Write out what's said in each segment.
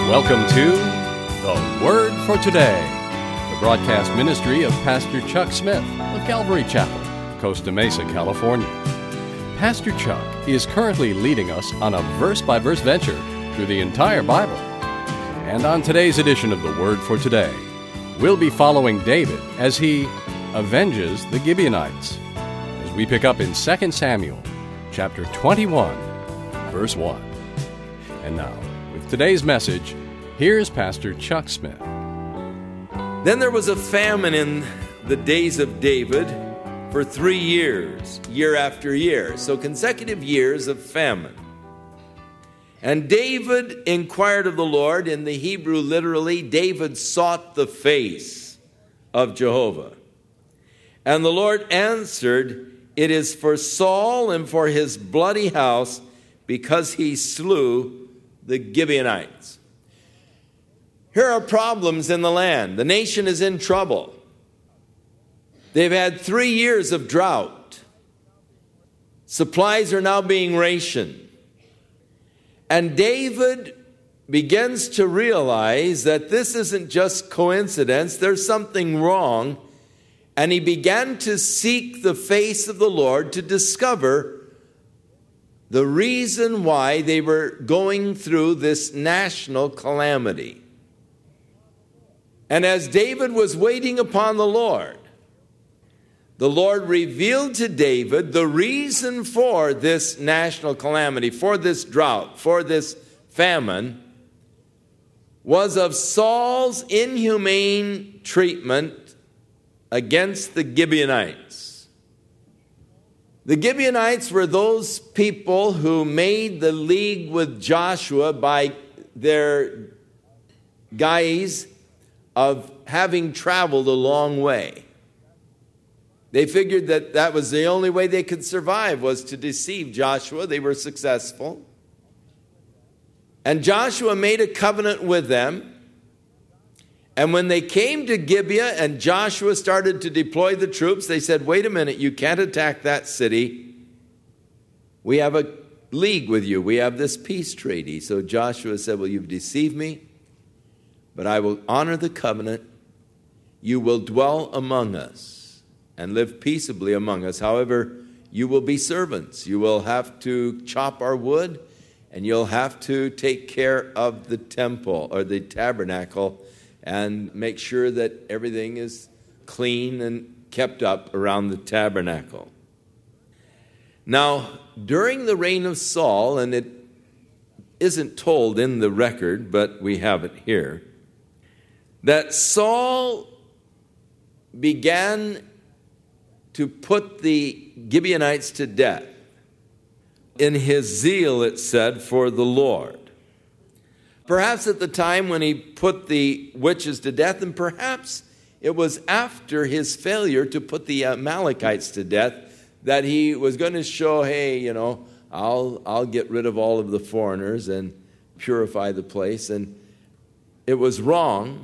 Welcome to The Word for Today, the broadcast ministry of Pastor Chuck Smith of Calvary Chapel, Costa Mesa, California. Pastor Chuck is currently leading us on a verse-by-verse venture through the entire Bible. And on today's edition of The Word for Today, we'll be following David as he avenges the Gibeonites, as we pick up in 2 Samuel chapter 21, verse 1. And now, with today's message, here's Pastor Chuck Smith. Then there was a famine in the days of David for 3 years, year after year. So consecutive years of famine. And David inquired of the Lord. In the Hebrew, literally, David sought the face of Jehovah. And the Lord answered, "It is for Saul and for his bloody house, because he slew the Gibeonites." Here are problems in the land. The nation is in trouble. They've had 3 years of drought. Supplies are now being rationed. And David begins to realize that this isn't just coincidence. There's something wrong. And he began to seek the face of the Lord to discover the reason why they were going through this national calamity. And as David was waiting upon the Lord revealed to David the reason for this national calamity, for this drought, for this famine, was of Saul's inhumane treatment against the Gibeonites. The Gibeonites were those people who made the league with Joshua by their guise of having traveled a long way. They figured that that was the only way they could survive, was to deceive Joshua. They were successful. And Joshua made a covenant with them. And when they came to Gibeah and Joshua started to deploy the troops, they said, "Wait a minute, you can't attack that city. We have a league with you. We have this peace treaty." So Joshua said, "Well, you've deceived me, but I will honor the covenant. You will dwell among us and live peaceably among us. However, you will be servants. You will have to chop our wood, and you'll have to take care of the temple or the tabernacle and make sure that everything is clean and kept up around the tabernacle." Now, during the reign of Saul, and it isn't told in the record, but we have it here, that Saul began to put the Gibeonites to death in his zeal, it said, for the Lord. Perhaps at the time when he put the witches to death, and perhaps it was after his failure to put the Amalekites to death, that he was going to show, hey, I'll get rid of all of the foreigners and purify the place. And it was wrong.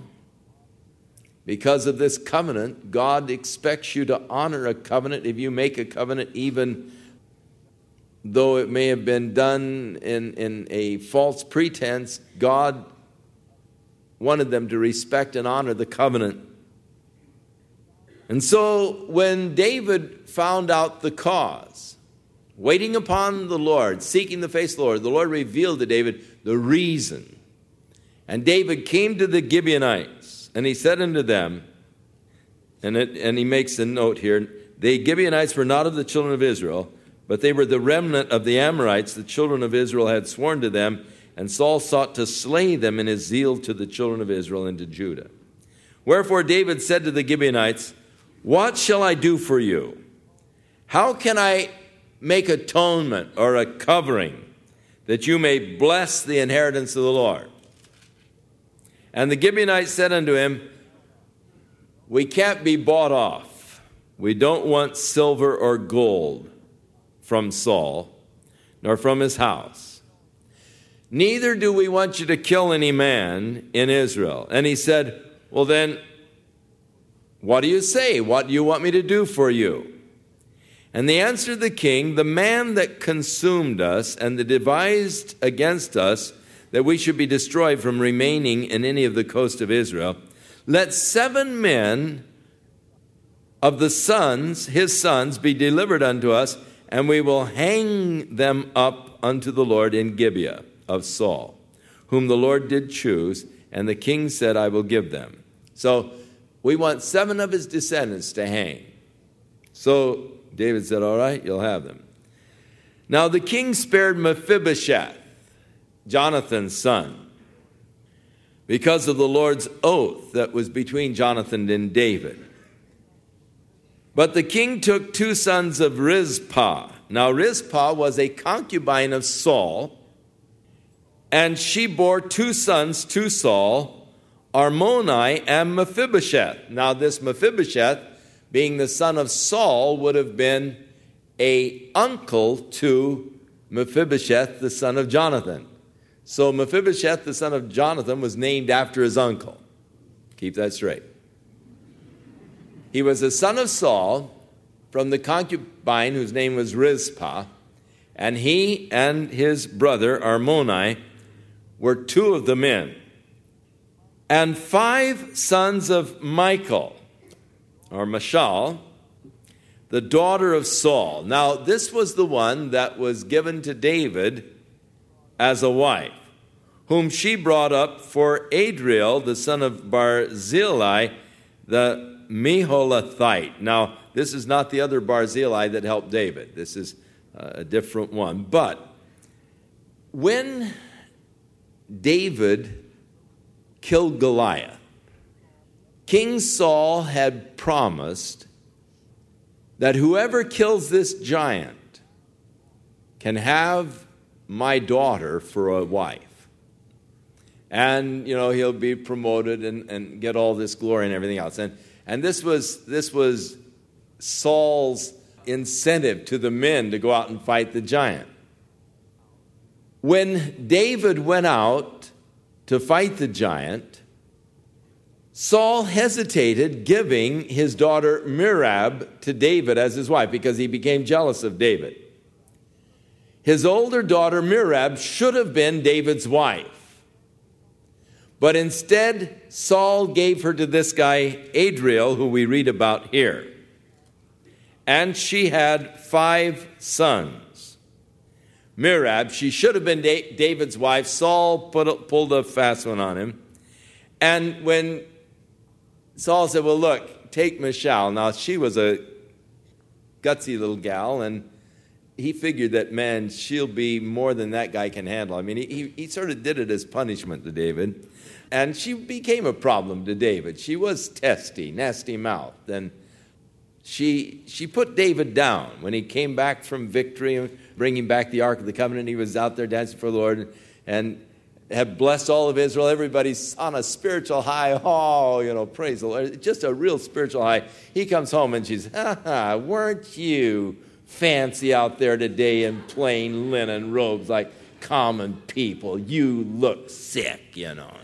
Because of this covenant, God expects you to honor a covenant. If you make a covenant, even though it may have been done in a false pretense, God wanted them to respect and honor the covenant. And so when David found out the cause, waiting upon the Lord, seeking the face of the Lord revealed to David the reason. And David came to the Gibeonites, and he said unto them, and he makes a note here, the Gibeonites were not of the children of Israel, but they were the remnant of the Amorites. The children of Israel had sworn to them, and Saul sought to slay them in his zeal to the children of Israel and to Judah. Wherefore David said to the Gibeonites, "What shall I do for you? How can I make atonement or a covering that you may bless the inheritance of the Lord?" And the Gibeonites said unto him, "We can't be bought off. We don't want silver or gold from Saul, nor from his house. Neither do we want you to kill any man in Israel." And he said, "Well then, what do you say? What do you want me to do for you?" And they answered the king, "The man that consumed us and that devised against us, that we should be destroyed from remaining in any of the coast of Israel, let 7 men of the sons, his sons, be delivered unto us, and we will hang them up unto the Lord in Gibeah of Saul, whom the Lord did choose, and the king said, I will give them. So we want 7 of his descendants to hang. So David said, all right, you'll have them. Now the king spared Mephibosheth, Jonathan's son, because of the Lord's oath that was between Jonathan and David. But the king took 2 sons of Rizpah. Now Rizpah was a concubine of Saul, and she bore 2 sons to Saul, Armoni and Mephibosheth. Now this Mephibosheth, being the son of Saul, would have been an uncle to Mephibosheth, the son of Jonathan. So Mephibosheth, the son of Jonathan, was named after his uncle. Keep that straight. He was a son of Saul from the concubine whose name was Rizpah, and he and his brother Armoni were 2 of the men. And 5 sons of Michal, or Michal, the daughter of Saul. Now, this was the one that was given to David as a wife, whom she brought up for Adriel, the son of Barzillai, the Meholathite. Now, this is not the other Barzillai that helped David. This is a different one. But when David killed Goliath, King Saul had promised that whoever kills this giant can have my daughter for a wife. And, he'll be promoted and get all this glory and everything else. And this was Saul's incentive to the men to go out and fight the giant. When David went out to fight the giant, Saul hesitated giving his daughter Merab to David as his wife because he became jealous of David. His older daughter Merab should have been David's wife. But instead, Saul gave her to this guy Adriel, who we read about here. And she had 5 sons. Merab, she should have been David's wife. Saul pulled a fast one on him. And when Saul said, well, look, take Michal. Now, she was a gutsy little gal, and he figured that, man, she'll be more than that guy can handle. I mean, he sort of did it as punishment to David. And she became a problem to David. She was testy, nasty mouthed. And she put David down when he came back from victory, bringing back the Ark of the Covenant. He was out there dancing for the Lord and had blessed all of Israel. Everybody's on a spiritual high. Oh, praise the Lord. Just a real spiritual high. He comes home and she's, weren't you fancy out there today in plain linen robes like common people? You look sick,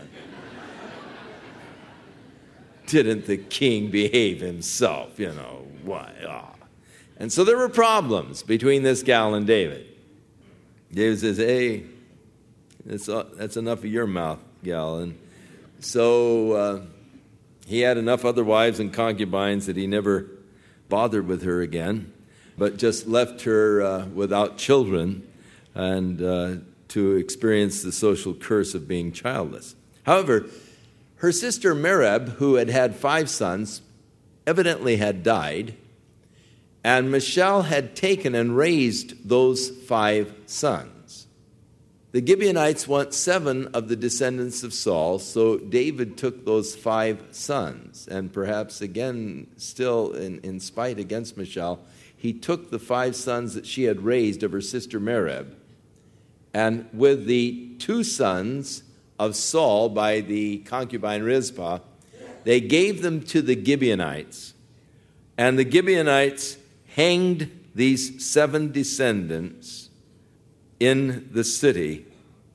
Didn't the king behave himself? Why? Oh. And so there were problems between this gal and David. David says, hey, that's enough of your mouth, gal. And so he had enough other wives and concubines that he never bothered with her again, but just left her without children and to experience the social curse of being childless. However, her sister Merab, who had 5 sons, evidently had died, and Michal had taken and raised those 5 sons. The Gibeonites want 7 of the descendants of Saul, so David took those 5 sons, and perhaps again, still in spite against Michal, he took the 5 sons that she had raised of her sister Merab, and with the 2 sons of Saul by the concubine Rizpah, they gave them to the Gibeonites, and the Gibeonites hanged these 7 descendants in the city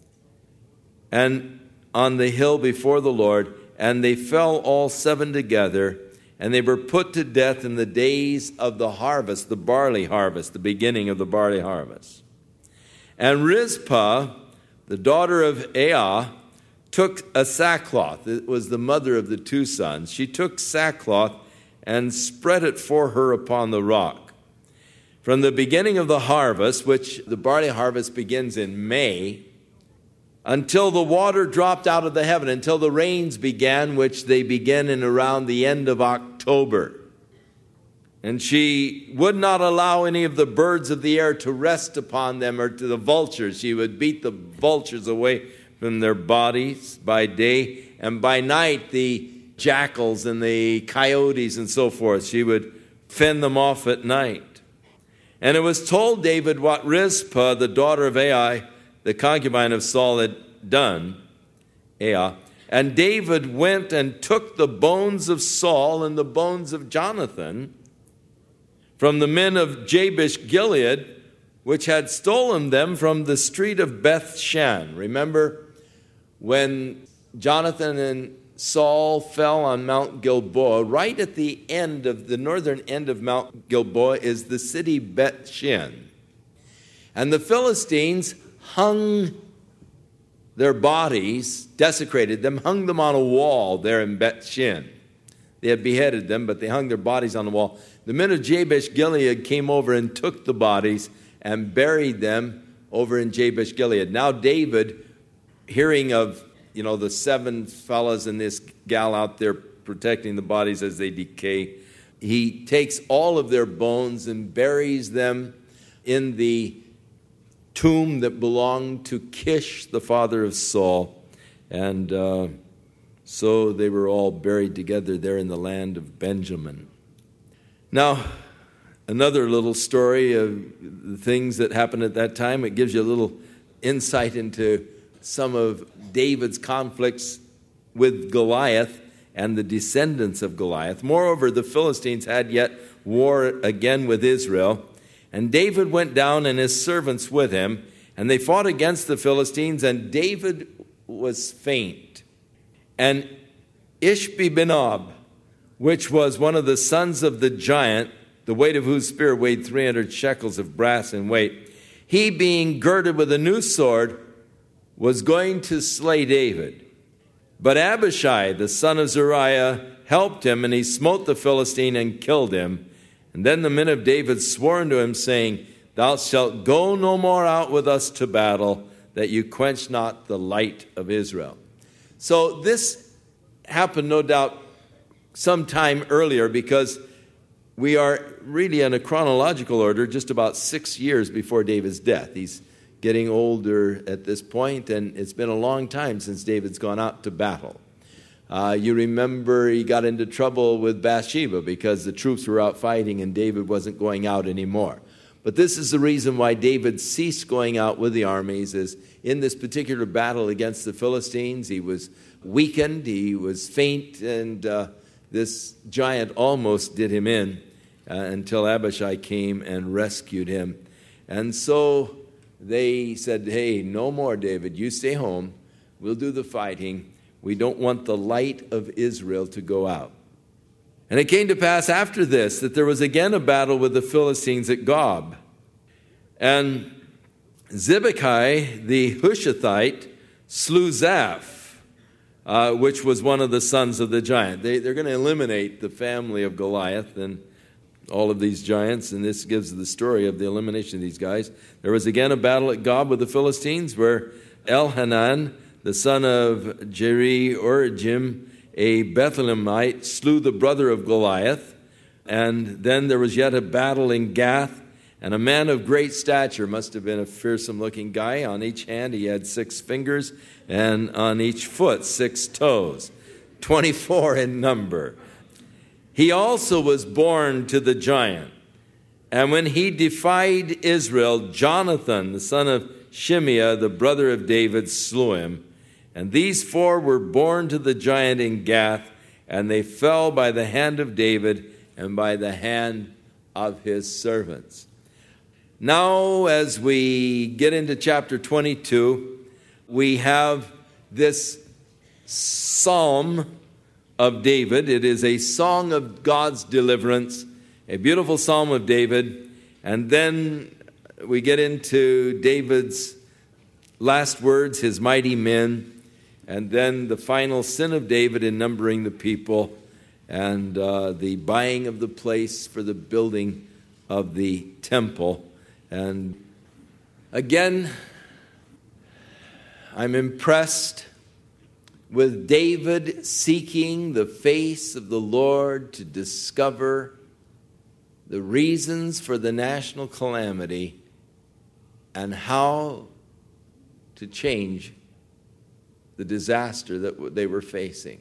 and on the hill before the Lord, and they fell all 7 together, and they were put to death in the days of the harvest, the barley harvest, the beginning of the barley harvest. And Rizpah the daughter of Aiah, took a sackcloth. It was the mother of the two sons. She took sackcloth and spread it for her upon the rock. From the beginning of the harvest, which the barley harvest begins in May, until the water dropped out of the heaven, until the rains began, which they begin in around the end of October. And she would not allow any of the birds of the air to rest upon them, or to the vultures. She would beat the vultures away from their bodies by day, and by night the jackals and the coyotes and so forth. She would fend them off at night. And it was told David what Rizpah, the daughter of Aiah, the concubine of Saul, had done, Aiah. And David went and took the bones of Saul and the bones of Jonathan from the men of Jabesh Gilead, which had stolen them from the street of Beth-shan. Remember when Jonathan and Saul fell on Mount Gilboa, right at the end of the northern end of Mount Gilboa is the city Beth-shan. And the Philistines hung their bodies, desecrated them, hung them on a wall there in Beth-shan. They had beheaded them, but they hung their bodies on the wall. The men of Jabesh Gilead came over and took the bodies and buried them over in Jabesh Gilead. Now David, hearing of the 7 fellas and this gal out there protecting the bodies as they decay, he takes all of their bones and buries them in the tomb that belonged to Kish, the father of Saul. And so they were all buried together there in the land of Benjamin. Now, another little story of the things that happened at that time. It gives you a little insight into some of David's conflicts with Goliath and the descendants of Goliath. Moreover, the Philistines had yet war again with Israel. And David went down and his servants with him, and they fought against the Philistines, and David was faint. And Ishbi-benob, which was one of the sons of the giant, the weight of whose spear weighed 300 shekels of brass in weight, he being girded with a new sword, was going to slay David. But Abishai, the son of Zeruiah, helped him, and he smote the Philistine and killed him. And then the men of David swore unto him, saying, Thou shalt go no more out with us to battle, that you quench not the light of Israel. So this happened, no doubt, some time earlier, because we are really in a chronological order just about 6 years before David's death. He's getting older at this point, and it's been a long time since David's gone out to battle. You remember he got into trouble with Bathsheba because the troops were out fighting and David wasn't going out anymore. But this is the reason why David ceased going out with the armies, is in this particular battle against the Philistines, he was weakened, he was faint, and this giant almost did him in until Abishai came and rescued him. And so they said, hey, no more, David. You stay home. We'll do the fighting. We don't want the light of Israel to go out. And it came to pass after this that there was again a battle with the Philistines at Gob. And Zibekai, the Hushathite, slew Zaph, which was one of the sons of the giant. They're going to eliminate the family of Goliath and all of these giants, and this gives the story of the elimination of these guys. There was again a battle at Gob with the Philistines, where Elhanan, the son of Jeri-Oregim, a Bethlehemite, slew the brother of Goliath. And then there was yet a battle in Gath, and a man of great stature, must have been a fearsome-looking guy. On each hand he had 6 fingers, and on each foot 6 toes, 24 in number. He also was born to the giant. And when he defied Israel, Jonathan, the son of Shimea, the brother of David, slew him. And these 4 were born to the giant in Gath, and they fell by the hand of David and by the hand of his servants. Now, as we get into chapter 22, we have this psalm of David. It is a song of God's deliverance, a beautiful psalm of David. And then we get into David's last words, his mighty men, and then the final sin of David in numbering the people, and the buying of the place for the building of the temple. And again, I'm impressed with David seeking the face of the Lord to discover the reasons for the national calamity and how to change the disaster that they were facing.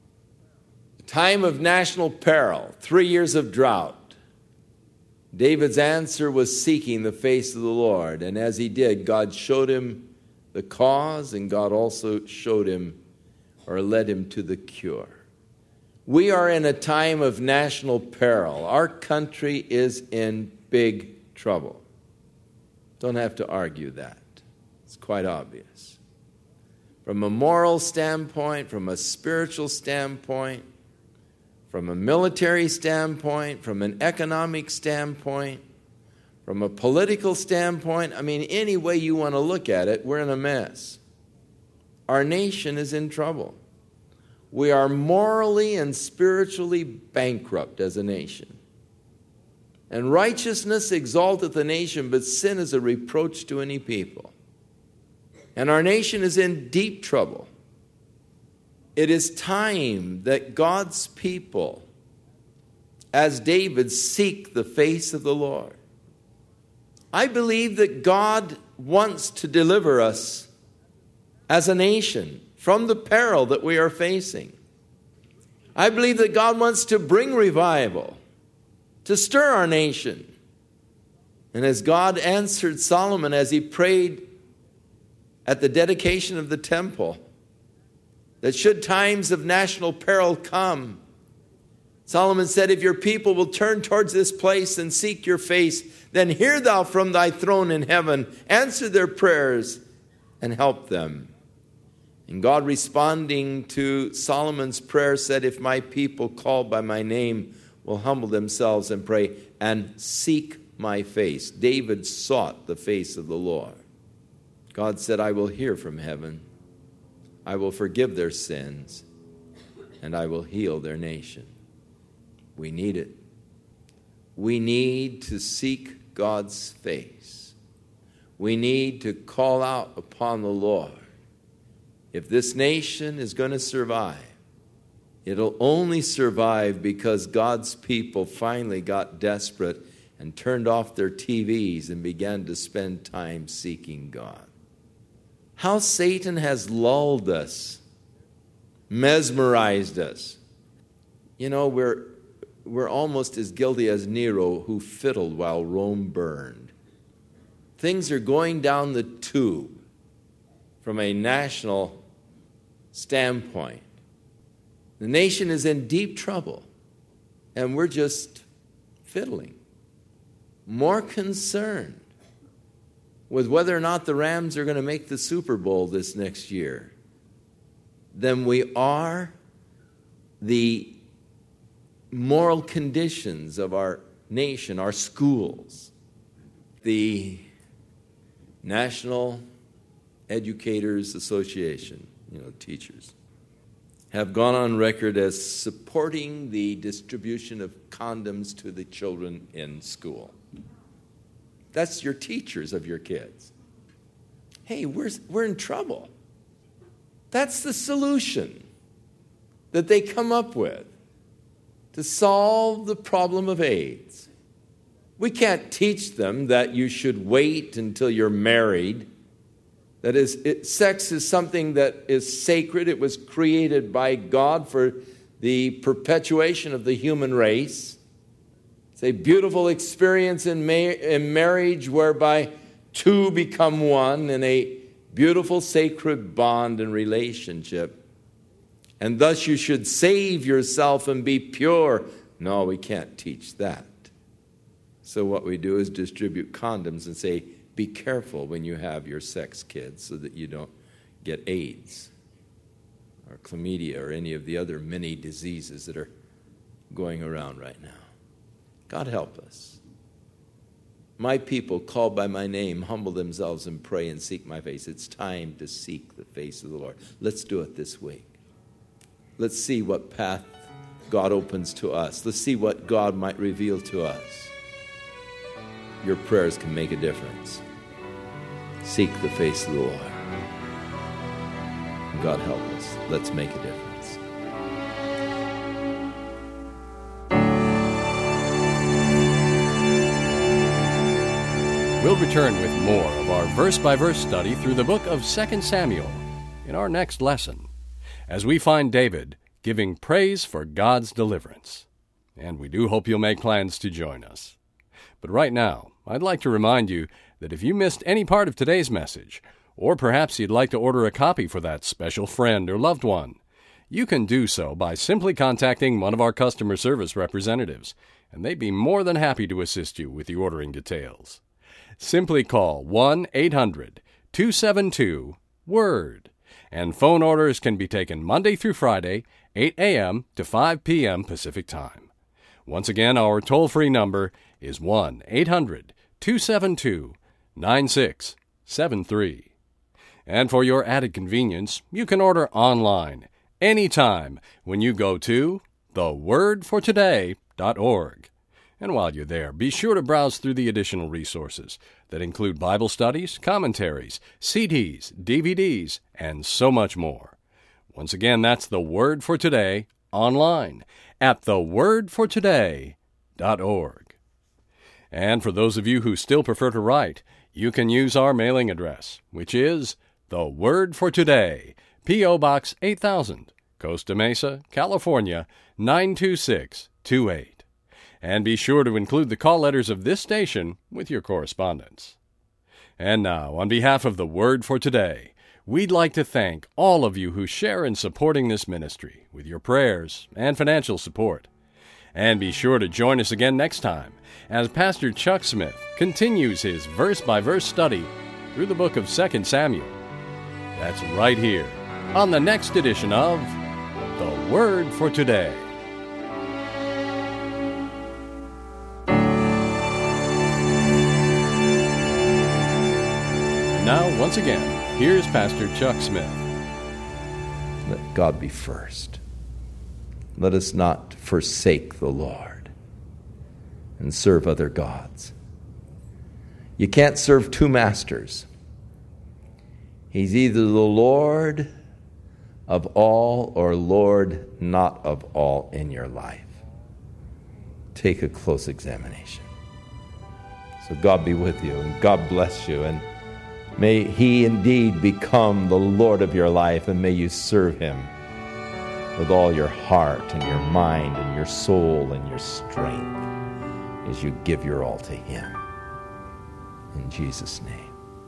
A time of national peril, 3 years of drought. David's answer was seeking the face of the Lord, and as he did, God showed him the cause, and God also showed him or led him to the cure. We are in a time of national peril. Our country is in big trouble. Don't have to argue that. It's quite obvious. From a moral standpoint, from a spiritual standpoint, from a military standpoint, from an economic standpoint, from a political standpoint, any way you want to look at it, we're in a mess. Our nation is in trouble. We are morally and spiritually bankrupt as a nation. And righteousness exalteth a nation, but sin is a reproach to any people. And our nation is in deep trouble. It is time that God's people, as David, seek the face of the Lord. I believe that God wants to deliver us as a nation from the peril that we are facing. I believe that God wants to bring revival, to stir our nation. And as God answered Solomon as he prayed at the dedication of the temple, that should times of national peril come, Solomon said, if your people will turn towards this place and seek your face, then hear thou from thy throne in heaven, answer their prayers, and help them. And God, responding to Solomon's prayer, said, if my people called by my name will humble themselves and pray and seek my face. David sought the face of the Lord. God said, I will hear from heaven. I will forgive their sins, and I will heal their nation. We need it. We need to seek God's face. We need to call out upon the Lord. If this nation is going to survive, it'll only survive because God's people finally got desperate and turned off their TVs and began to spend time seeking God. How Satan has lulled us, mesmerized us. We're almost as guilty as Nero, who fiddled while Rome burned. Things are going down the tube from a national standpoint. The nation is in deep trouble, and we're just fiddling. More concerned with whether or not the Rams are going to make the Super Bowl this next year than we are the moral conditions of our nation, our schools. The National Educators Association, teachers, have gone on record as supporting the distribution of condoms to the children in school. That's your teachers of your kids. Hey, we're in trouble. That's the solution that they come up with to solve the problem of AIDS. We can't teach them that you should wait until you're married. That is, sex is something that is sacred. It was created by God for the perpetuation of the human race. It's a beautiful experience in marriage whereby two become one in a beautiful sacred bond and relationship. And thus you should save yourself and be pure. No, we can't teach that. So what we do is distribute condoms and say, be careful when you have your sex kids so that you don't get AIDS or chlamydia or any of the other many diseases that are going around right now. God help us. my people called by my name humble themselves and pray and seek my face. It's time to seek the face of the Lord. Let's do it this week. Let's see what path God opens to us. Let's see what God might reveal to us. Your prayers can make a difference. Seek the face of the Lord. God help us. Let's make a difference. We'll return with more of our verse-by-verse study through the book of 2 Samuel in our next lesson, as we find David giving praise for God's deliverance. And we do hope you'll make plans to join us. But right now, I'd like to remind you that if you missed any part of today's message, or perhaps you'd like to order a copy for that special friend or loved one, you can do so by simply contacting one of our customer service representatives, and they'd be more than happy to assist you with the ordering details. Simply call 1-800-272-WORD, and phone orders can be taken Monday through Friday, 8 a.m. to 5 p.m. Pacific Time. Once again, our toll-free number is 1-800-272-9673. And for your added convenience, you can order online anytime when you go to thewordfortoday.org. And while you're there, be sure to browse through the additional resources that include Bible studies, commentaries, CDs, DVDs, and so much more. Once again, that's The Word for Today online at thewordfortoday.org. And for those of you who still prefer to write, you can use our mailing address, which is The Word for Today, P.O. Box 8000, Costa Mesa, California, 92628. And be sure to include the call letters of this station with your correspondence. And now, on behalf of The Word for Today, we'd like to thank all of you who share in supporting this ministry with your prayers and financial support. And be sure to join us again next time as Pastor Chuck Smith continues his verse-by-verse study through the book of 2 Samuel. That's right here on the next edition of The Word for Today. Now, once again, here's Pastor Chuck Smith. Let God be first. Let us not forsake the Lord and serve other gods. You can't serve two masters. He's either the Lord of all or Lord not of all in your life. Take a close examination. So God be with you, and God bless you, and may He indeed become the Lord of your life, and may you serve Him with all your heart and your mind and your soul and your strength as you give your all to Him. In Jesus' name.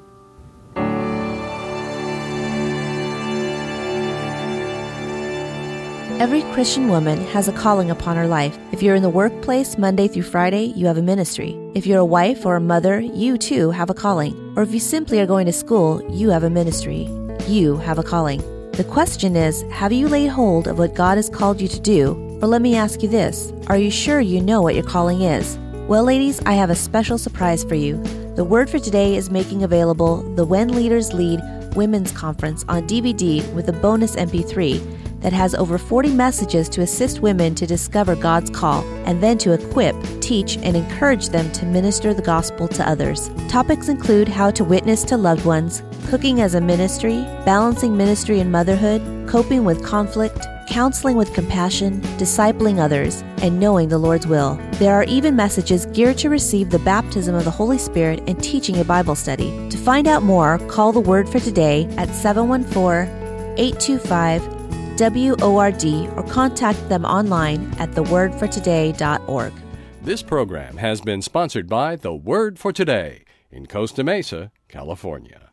Every Christian woman has a calling upon her life. If you're in the workplace Monday through Friday, you have a ministry. If you're a wife or a mother, you too have a calling. Or if you simply are going to school, you have a ministry. You have a calling. The question is, have you laid hold of what God has called you to do? Or let me ask you this, are you sure you know what your calling is? Well, ladies, I have a special surprise for you. The Word for Today is making available the When Leaders Lead Women's Conference on DVD with a bonus MP3 that has over 40 messages to assist women to discover God's call and then to equip, teach, and encourage them to minister the gospel to others. Topics include how to witness to loved ones, cooking as a ministry, balancing ministry and motherhood, coping with conflict, counseling with compassion, discipling others, and knowing the Lord's will. There are even messages geared to receive the baptism of the Holy Spirit and teaching a Bible study. To find out more, call the Word for Today at 714-825-WORD or contact them online at thewordfortoday.org. This program has been sponsored by The Word for Today in Costa Mesa, California.